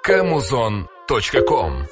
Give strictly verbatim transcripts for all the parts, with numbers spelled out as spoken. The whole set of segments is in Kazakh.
камузон точка ком.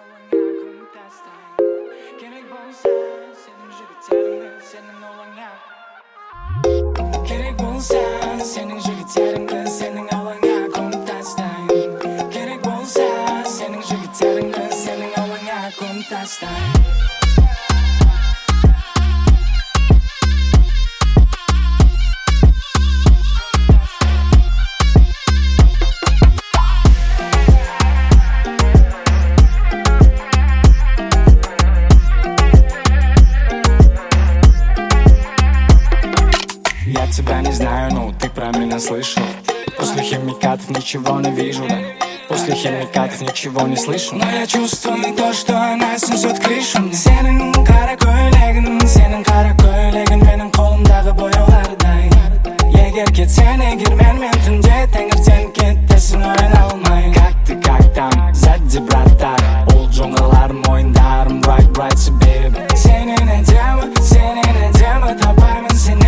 Слышал. После химикатов ничего не вижу, да. После химикатов ничего не слышу. Но я чувствую то, что она снесет крышу. Senin kara köylегin, senin kara köylегin benim kolumdagi boyalarday. Eğer ketsen eğer men men tunca tengirten kettesin oyun almay. Как ты, как там, сзади брата. Ol jongalarım oyundarım, right right sebep. Senin edemi, senin edemi tapayım seni.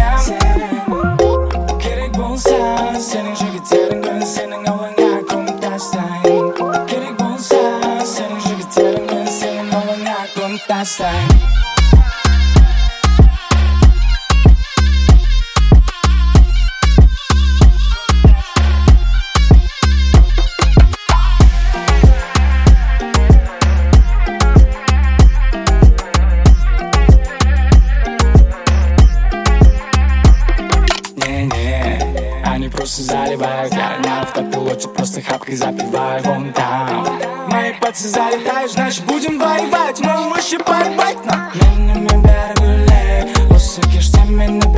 Senin jigitlerin senin avına kum taslayın. Gerek olsa senin jigitlerin senin avına kum taslayın. Просто заливаю, я на автопилоте, просто хапкой запиваю вон там. Мои пальцы залетают, значит будем воевать, мы выше поебать нам. Менімен бәрі гүлек, осы кеште мені